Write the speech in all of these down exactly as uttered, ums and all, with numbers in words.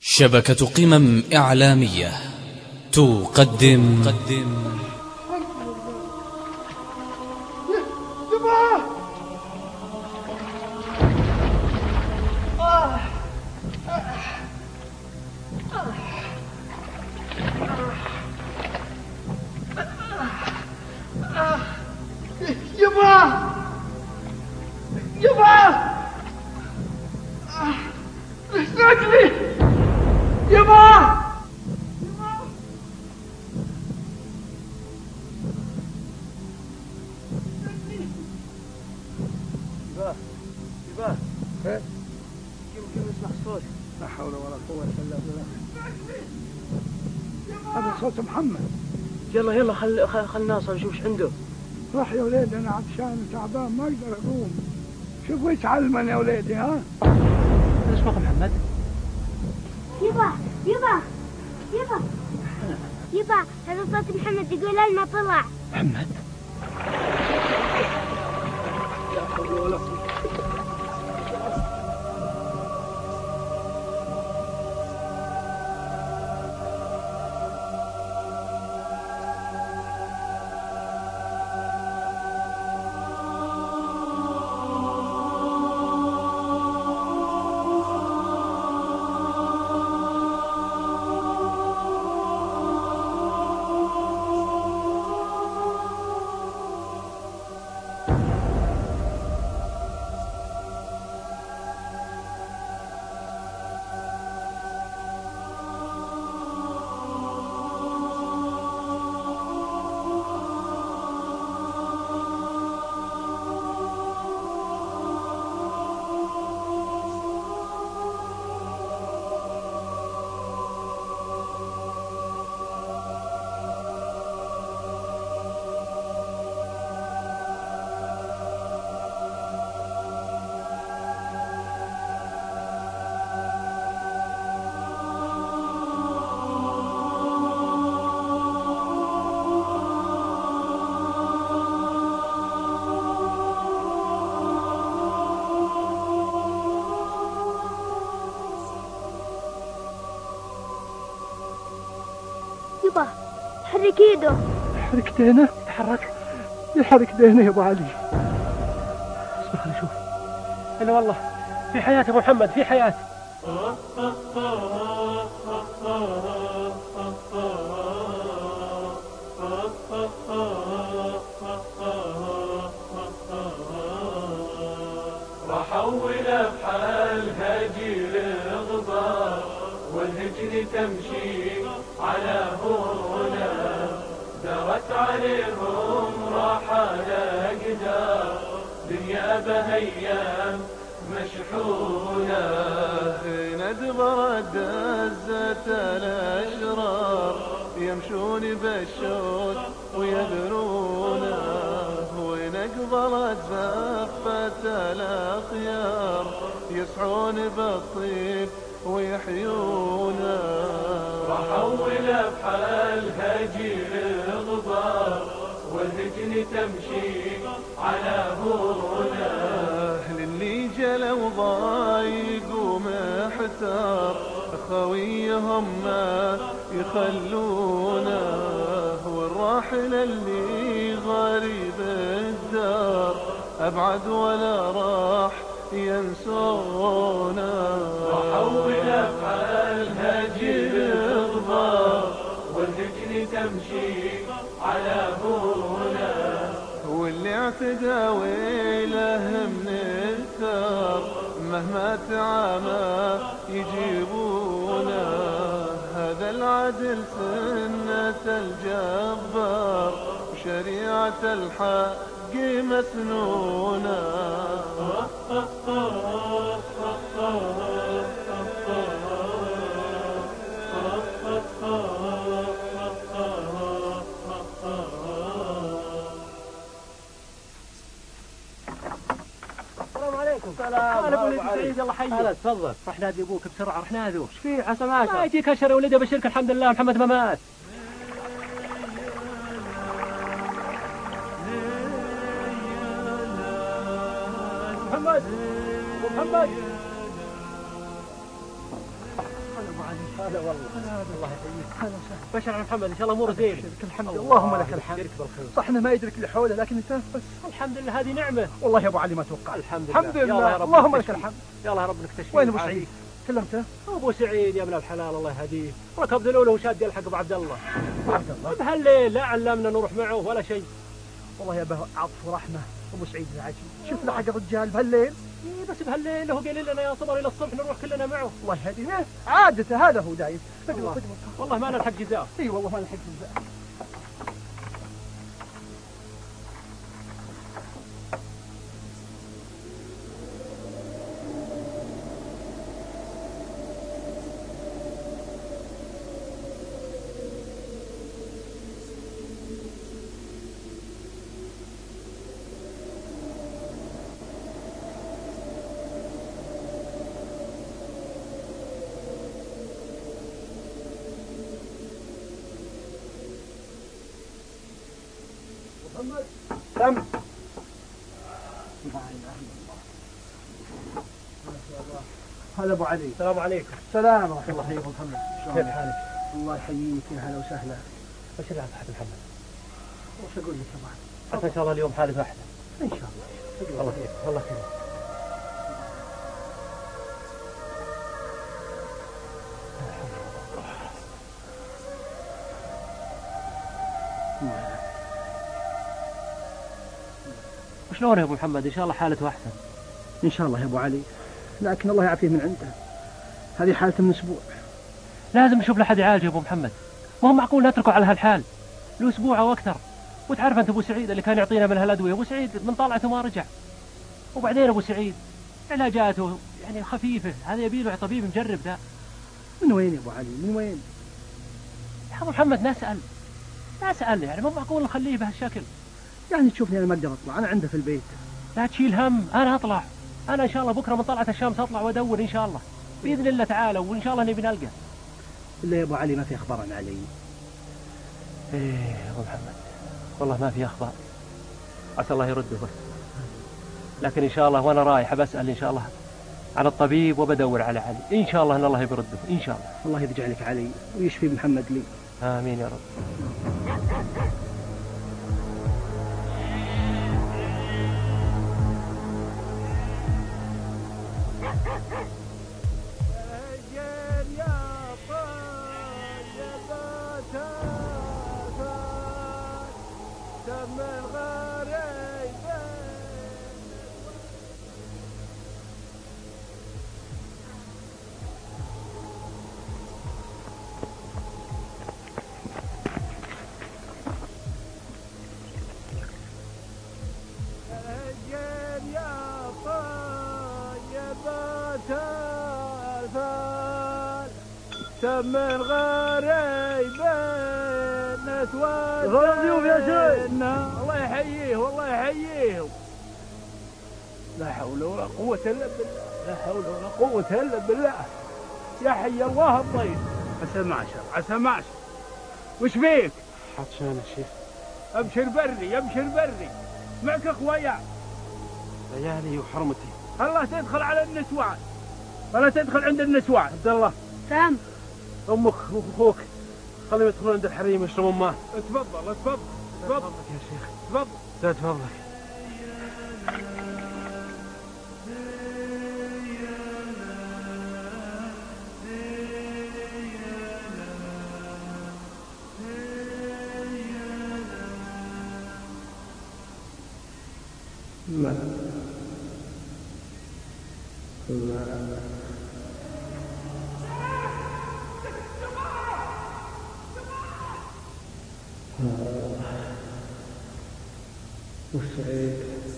شبكة قمم إعلامية تقدم يبا يبا رجلي يبا يبا يبا خير كيف كيف نسمع الصوت؟ لا حول ولا قوة إلا بالله. هذا صوت محمد. يلا يلا خل خل, خل نوصل نشوف ايش عنده. روح يا وليدي انا عطشان وتعبان ما اقدر اقوم. شوف ايش علمن يا وليدي ها؟ ايش بك محمد؟ يبا يبا يبا يبا هذا صوت محمد يقول لنا طلع. محمد؟ لا حول ولا قوة. يبا حرك ايده. يحرك دينه؟ يتحرك يحرك دينه يا ابو علي. اصبر خلينا نشوف. انا والله في حياة ابو محمد في حياة. راح اولها بحال هاجي الغبار والهجن تمشي على هنا دارت عليهم راح على قدار دنيا بهيام مشحونة ندبر دزت الأشرار يمشون بالشوك ويدرونه ونقبلت زفة الأخيار يسعون بالطيب ويحيونه راح اولها بحال هاجي الغبار والهجن تمشي على هنا للي جلوا ضايق ومحتار خويهم ما يخلونه والراحل اللي غريب الدار ابعد ولا راح ينسونا راح اولها بحال هاجي الغبار والهجن تمشي على هنا واللي اعتدى ويله من الثار مهما تعامى يجيبونه هذا العدل سنة الجبار وشريعة الحق مسنونة السلام عليكم. السلام. انا ابو وليد سعيد الله حيه. هلا تفضل. رح نادي ابوك بسرعه رح نادوا. ايش فيه عسى ما ما يجيك اشر يا ولدي بشرك الحمد لله محمد ما مات. محمد محمد علي. هلا والله. هلا الله يحييك. هلا وسهلا. بشر على محمد ان شاء الله اموره زين. لك الحمد. اللهم لك الحمد. صح انه ما يدرك اللي حوله لكن يتنفس. الحمد لله هذه نعمه. والله يا ابو علي ما توقع. الحمد لله. الحمد لله. اللهم لك الحمد. يلا يا رب نكتشف. وين ابو سعيد؟ كلمته؟ ابو سعيد يا ابن الحلال الله يهديه. ركب ذلوله وشاد يلحق ابو عبد الله. ابو عبد الله. بهالليل لا علمنا نروح معه ولا شيء. والله يا ابو عطف ورحمه ابو سعيد العجيب. شوف لحق الرجال بهالليل. إيه بس بهالليل هو قال لنا يا صبر الى الصبح نروح كلنا معه. الله يهديه عادته هذا هو دايم. والله, والله ما نلحق جزاء. اي والله ما نلحق جزاء. محمد سم. هلا ابو علي. السلام عليكم. السلام ورحمه الله وبركاته. محمد كيف حالك؟ الله يحييك يا هلا وسهلا. وش اللي صحة محمد؟ وش اقول لك يا ابو حتى ان شاء الله اليوم حالته احسن. ان شاء الله. الله خير الله خير. وشلون يا ابو محمد؟ ان شاء الله حالته احسن. ان شاء الله يا ابو علي، لكن الله يعافيه من عنده. هذه حالته من اسبوع. لازم نشوف له حد يعالجه يا ابو محمد. ما هو معقول نتركه على هالحال له اسبوع او اكثر. وتعرف انت ابو سعيد اللي كان يعطينا من هالادويه، ابو سعيد من طلعته ما رجع. وبعدين ابو سعيد علاجاته يعني خفيفه، هذا يبي له طبيب مجرب ذا. من وين يا ابو علي؟ من وين؟ يا ابو محمد نسال نسال يعني مو معقول نخليه بهالشكل. يعني تشوفني انا ما اقدر اطلع، انا عنده في البيت. لا تشيل هم، انا اطلع. انا ان شاء الله بكره من طلعه الشمس اطلع وادور ان شاء الله باذن الله تعالى، وان شاء الله نبي نلقى. الا يا ابو علي ما في اخبار عن علي. ايه يا ابو محمد والله ما في اخبار، عسى الله يرده بس. لكن ان شاء الله وانا رايح بسال ان شاء الله على الطبيب وبدور على علي، ان شاء الله ان الله يرده ان شاء الله. الله يجعلك علي ويشفي محمد لي. امين يا رب. تم الغريب نتوجه ضيوف يا سيد. الله يحييه والله يحييه. لا حول ولا قوة إلا بالله، لا حول ولا قوة إلا بالله. يا حي الله الضيف. عسى معشر عسى معشر. وش بيك؟ عطشان يا شيخ. ابشر بري ابشر بري. معك اخويا. عيالي وحرمتي. الله تدخل على النسوان ولا تدخل عند النسوان. عبد الله سام امك واخوك خليهم يدخلون عند الحريم يشربون ماء. تفضل تفضل تفضل يا شيخ. تفضل زاد فضلك. ما ما وسعيد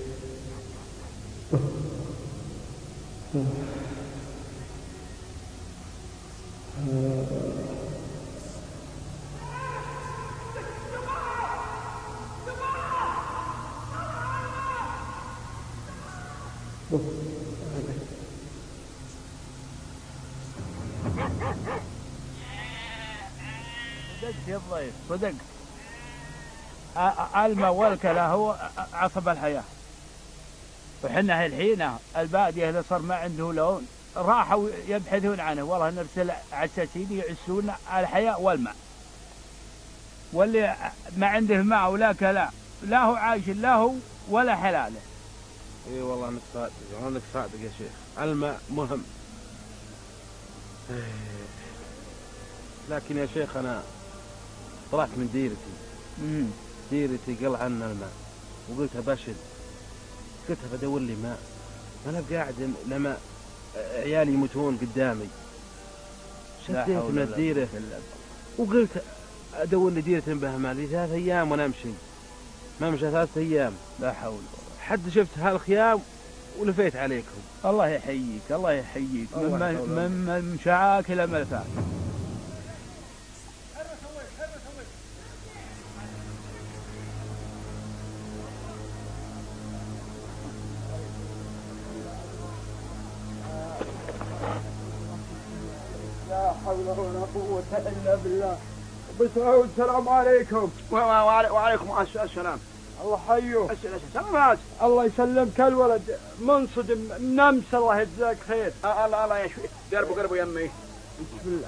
صدقت يا الضيف صدقت. الماء والكلى هو عصب الحياة، وحنا الحين البادية اللي صار ما عنده لون راحوا يبحثون عنه، والله نرسل عساسين يعسون الحياة والماء، واللي ما عنده ماء ولا كلام لا هو عايش لا هو ولا حلاله. اي والله انك صادق، والله انك صادق يا شيخ، الماء مهم. لكن يا شيخ انا طلعت من ديرتي مم. ديرتي قل عنا الماء، وقلتها بشل، قلتها بدور لي ماء، انا قاعد لما عيالي يموتون قدامي، شديت من الديره وقلت ادور لي ديره بها ماء لي ثلاث ايام وانا امشي، ما مشى ثلاث ايام، لا حول. حد شفت هالخيام ولفيت عليكم. الله يحييك الله يحييك، من مشاك الى ملفات. لا حول ولا قوة إلا بالله. أبو سعود السلام عليكم. وعليكم السلام. الله حيه. سلامات. الله يسلمك الولد منصدم نمس، الله يجزاك خير. الله الله يشفيك. قربوا قربوا يمي. بسم الله.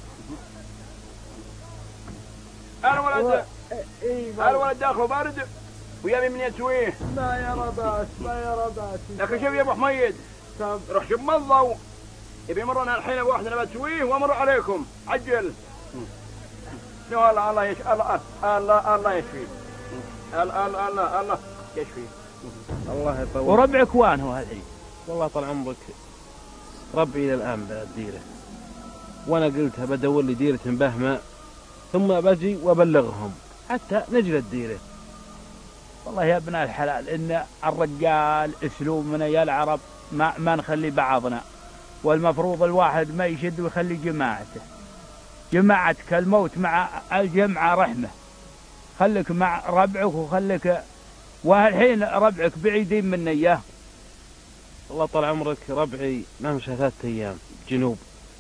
الولد الولد داخل بارد ويمي من يتويه. ما يرى باس ما يرى باس. لكن شوف يا ابو حميد، روح شوف منظو يبي مرنا الحين ابو واحد انا بتويه وامر عليكم عجل. لا الله الله يش الله الله الله يشفيك. الله الله الله الله يشفيك. الله يطول. وربعك وين هو هالحين؟ والله طال عمرك ربعي الى الان بالديره، وانا قلتها بدور لي ديره بهمه ثم بجي وابلغهم حتى نجي الديره. والله يا ابن الحلال ان الرجال اسلوبنا يا العرب ما ما نخلي بعضنا، والمفروض الواحد ما يشد ويخلي جماعته. جماعتك الموت مع الجمعة رحمة، خليك مع ربعك وخليك، والحين ربعك بعيدين من اياه. والله طال عمرك ربعي ما مشى ثلاثة ايام جنوب،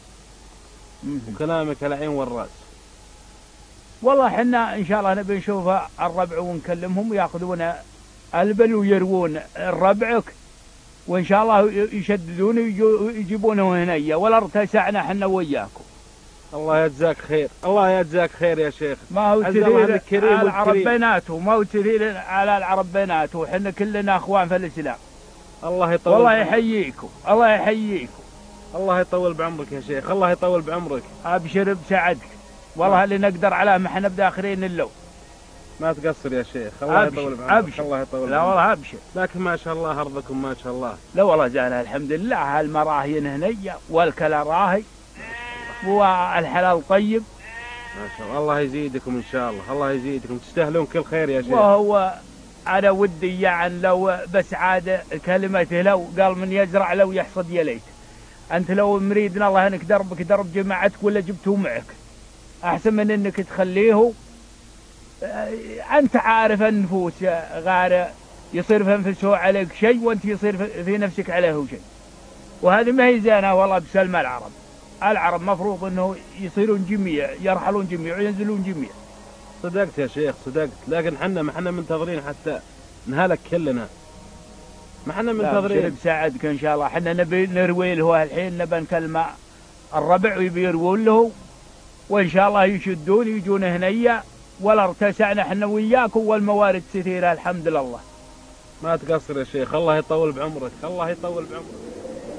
وكلامك على عين والراس. والله حنا ان شاء الله نبي نشوف الربع ونكلمهم وياخذون البل ويروون ربعك، وان شاء الله يشددون ويجيبونه هنا، ولا ارتسعنا حنا وياكم. الله يجزاك خير، الله يجزاك خير يا شيخ. ما هو تثير على العرب بيناته، ما هو تثير على العرب بيناته، حنا كلنا اخوان في الاسلام. الله يطول. والله يحييكم الله يحييكم. الله يطول بعمرك يا شيخ، الله يطول بعمرك. ابشر بسعدك، والله اللي نقدر عليه ما احنا بداخرين اللو. ما تقصر يا شيخ، الله يطول بعمرك. أبشر. الله يطول لا والله ابشر. لكن ما شاء الله ارضكم ما شاء الله. لا والله زين الحمد لله، هالمراهين هنيه والكلا راهي والحلال طيب. ما شاء الله، الله يزيدكم ان شاء الله، الله يزيدكم، تستاهلون كل خير يا شيخ. وهو انا ودي يعني لو بس عاد كلمته لو قال من يزرع لو يحصد يا ليت. انت لو مريدنا الله انك دربك درب جماعتك ولا جبته معك احسن من انك تخليه. انت عارف النفوس غير يصير في انفسه عليك شيء وانت يصير في نفسك عليه شيء، وهذه ما هي زينه والله بسلم العرب. العرب مفروض انه يصيرون جميع، يرحلون جميع وينزلون جميع. صدقت يا شيخ صدقت، لكن حنا ما حنا منتظرين حتى نهلك كلنا، ما حنا منتظرين. بساعدك ان شاء الله، حنا نبي نروي له الحين، نبي نكلم الربع ويبي يروون له، وان شاء الله يشدون يجون هنيا، ولا ارتسعنا حنا وياكم، والموارد كثيره الحمد لله. ما تقصر يا شيخ، الله يطول بعمرك، الله يطول بعمرك.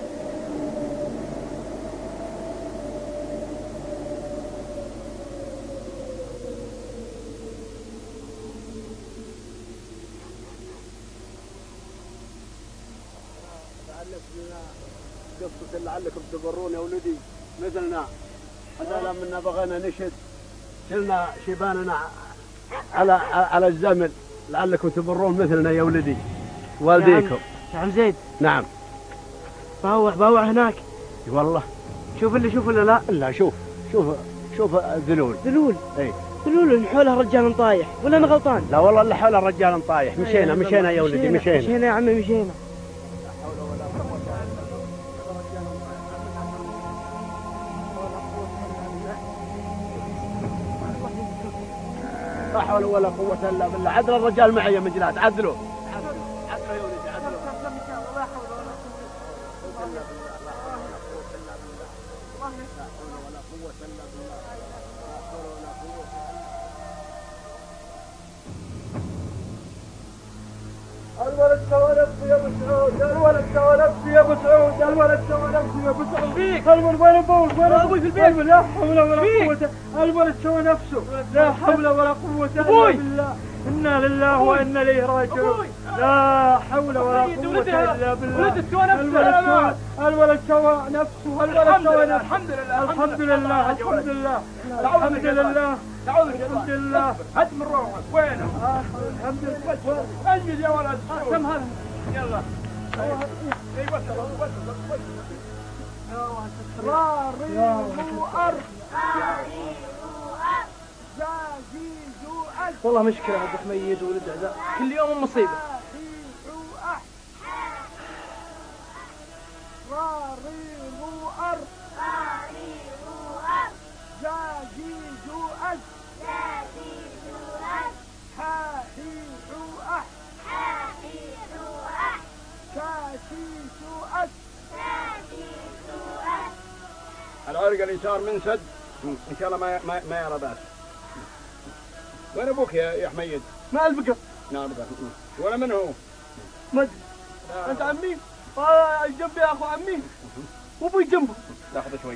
قصة لعلكم تبرون يا ولدي، نزلنا هذا لما بغينا نشد شلنا شباننا على على الزمن، لعلكم تبرون مثلنا يا ولدي والديكم. يا عم زيد. نعم. باوع باوع هناك. والله. شوف اللي شوف اللي لا. لا شوف شوف شوف ذلول. ذلول. اي. ذلول حوله رجال طايح ولا انا غلطان؟ لا والله اللي حوله رجال طايح. مشينا مشينا يا ولدي مشينا. مشينا يا عمي مشينا. لا حول ولا قوة إلا بالله. عدل الرجال معي يا مجلات، عدلوا عدلوا يا ولدي عدلوا. الا بالله لا حول ولا قوه الولد سوى نفسه يا ابو سعود الولد سوى نفسه يا ابو سعود الولد سوى نفسه يا ابو سعود فيك الولد وين ابوي وين ابوي في البيت لا حول ولا قوه الولد سوى نفسه لا حول ولا قوه الا بالله انا لله وانا اليه راجعون لا حول ولا قوه الا بالله الولد سوى نفسه الولد سوى نفسه الولد سوى نفسه الحمد لله الحمد لله الحمد لله الحمد لله الحمد لله هات من روحك وينه الحمد لله انجز يا ولد كم هذا يلا اي وصل وصل وصل راري وأر والله مشكلة ابو حميد ولد عزاء كل يوم مصيبة راري وأر زاجيج أج زاجيج أج حاحيح أح حاحيح أح شاشيش أج شاشيش أج العرق اليسار منسد ان شاء الله ما ما, ما يرى باس. وين ابوك يا يا حميد؟ ما البقر نعم ولا من هو؟ ما ادري انت عمي؟ آه جنبي يا اخو عمي وابوي جنبه. لحظه شوي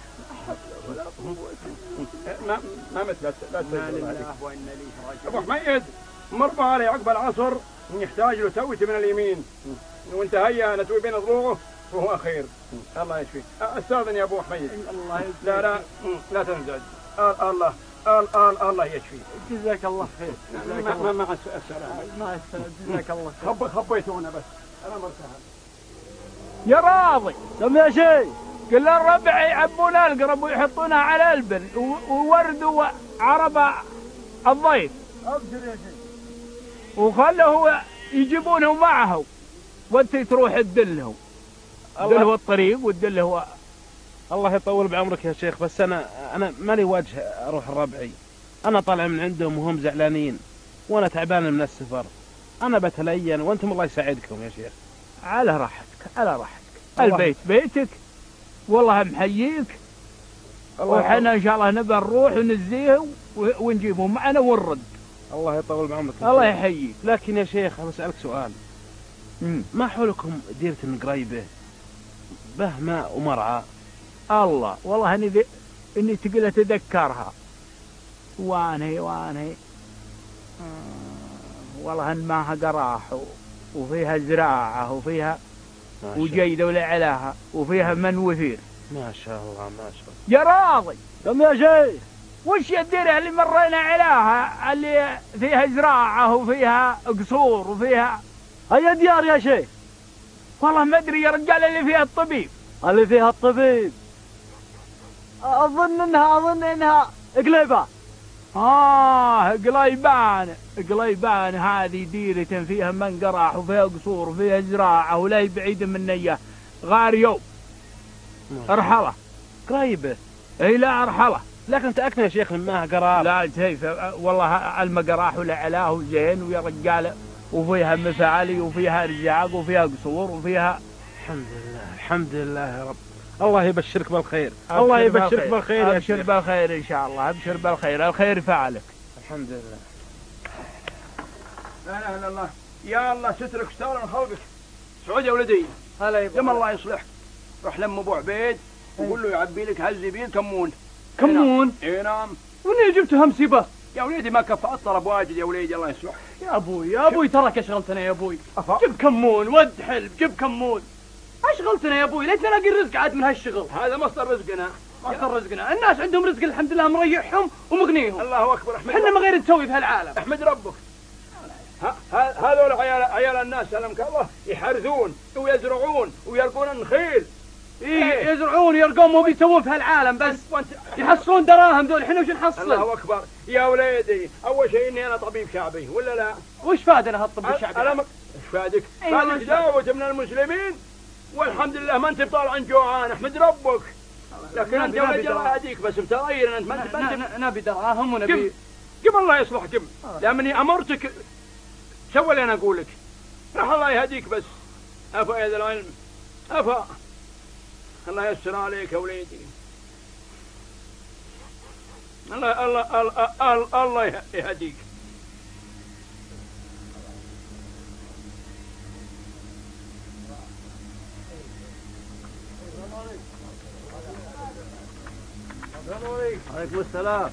ما ما مثل لا تسجل ابو حميد مر علي عقب العصر يحتاج له تويته من اليمين وانت هيا نسوي بين ضلوعه وهو خير. الله يشفيك. استاذن يا ابو حميد. الله يشفيك. لا لا لا تنزعج. الله الله الله يشفيك. جزاك الله خير. ما مع السلامه. مع السلامه. جزاك الله خير. خب خبيتونا بس انا مرتاح. يا راضي سم يا شيء قل الربع يعبون القرب ويحطونها على البن وورد وعرب الضيف. ابشر يا شيخ. وخله يجيبونه معه وانت تروح تدلهم. دله الطريق وتدله. الله يطول بعمرك يا شيخ بس انا انا مالي وجه اروح الربعي. انا طالع من عندهم وهم زعلانين وانا تعبان من السفر. انا بتلين وانتم الله يساعدكم يا شيخ. على راحتك على راحتك. البيت بيتك والله محييك وحنا ان شاء الله نبى نروح ونزيه ونجيبه معنا ونرد. الله يطول بعمرك. الله يحييك. لكن يا شيخ انا اسالك سؤال. مم. ما حولكم ديرة قريبه به ماء ومرعى؟ الله والله اني ذي اني تقول اتذكرها واني واني آه والله ان ماها قراح وفيها زراعه وفيها وجيده ولا علاها وفيها من وثير. ما شاء الله ما شاء الله. يا راضي قم يا شيخ وش الديره اللي مرينا عليها اللي فيها زراعه وفيها قصور وفيها هيا ديار يا شيخ؟ والله ما ادري يا رجال اللي فيها الطبيب. اللي فيها الطبيب اظن انها اظن انها قليبان. اه قليبان قليبان هذه ديرة فيها من قراح وفيها قصور وفيها زراعة ولا بعيد من نية غار يوم ارحله قريبه. اي لا ارحله. لكن تأكد يا شيخ ماها قرار. لا شيف والله المقراح ولا علاه زين ويا رجال وفيها مفعلي وفيها رزاق وفيها قصور وفيها. الحمد لله الحمد لله يا رب. الله يبشرك بالخير. الله يبشرك بالخير يا ابشر بالخير ان شاء الله. ابشر بالخير الخير فعلك. الحمد لله. لا اله الا الله. يا الله سترك ستر من خلقك. سعود يا ولدي هلا يما الله يصلحك. روح لم ابو عبيد وقول له يعبي لك هالزبيب كمون. كمون؟ اي نعم. وين جبتهم سيبه؟ يا وليدي ما كفى الطلب واجد يا وليدي الله يصلحك. يا ابوي يا ابوي تراك اشغلتنا يا ابوي. جيب كمون ود حلب جيب كمون. اشغلتنا يا ابوي ليش نلاقي الرزق عاد من هالشغل؟ هذا مصدر رزقنا. مصدر رزقنا. الناس عندهم رزق الحمد لله مريحهم ومغنيهم. الله اكبر. احمد احنا ما غير نسوي في هالعالم. احمد ربك. هذول عيال عيال الناس سلمك الله يحرثون ويزرعون ويرقون النخيل. ايه يزرعون ويرقون مو بيسوون في هالعالم بس يحصلون دراهم ذول. احنا وش نحصل؟ الله اكبر يا وليدي. اول شيء اني انا طبيب شعبي ولا لا؟ وش فادنا هالطب الشعبي؟ انا ايش فادك؟ فادك دعوة من المسلمين والحمد لله ما انت بطالع جوعان. احمد ربك. لكن انت ولد الله يهديك بس متغير انت ما انت نبي دراهم ونبي. قم الله يصلحك قم. لاني امرتك سوى اللي انا اقول لك. راح الله يهديك بس. افا يا ذا العلم افا. الله يسر عليك يا وليدي. الله الله الله الله يهديك. عليكم السلام.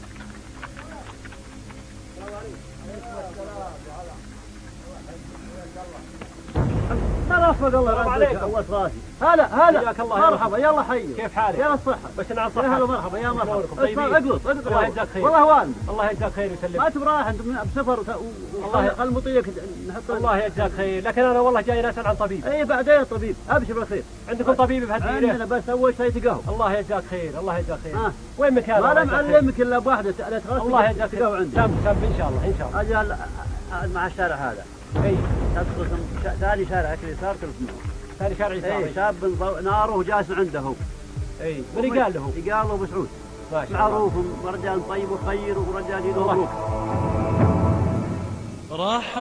ما رفق الله عليك قوة راسي. هلا هلا حياك الله. مرحبا يلا حي. كيف حالك؟ يا الصحة. بس انا على الصحة. يا هلا مرحبا يا مرحبا. اقلط اقلط الله يجزاك خير. والله وان. الله يجزاك خير ويسلمك. ما تبغى رايح انت بسفر والله خل مطيك نحط. الله يجزاك خير، لكن انا والله جاي اسال عن طبيب. اي بعدين طبيب، ابشر بالخير. عندكم طبيب بهالديره؟ عندنا بس اول شيء تقهوى. الله يجزاك خير، الله يجزاك خير. آه. وين مكانك؟ انا معلمك الا بواحده لا تغسل. الله يجزاك خير. عندي. تم تم ان شاء الله ان شاء الله. اجل مع الشارع هذا. اي تدخل ثاني شارع هيك اليسار تلف ثاني شارع يسار. اي شاب ناره جالس عنده هو. اي من قال له؟ قال له ابو سعود. معروف ورجال طيب وخير ورجال يدور. راح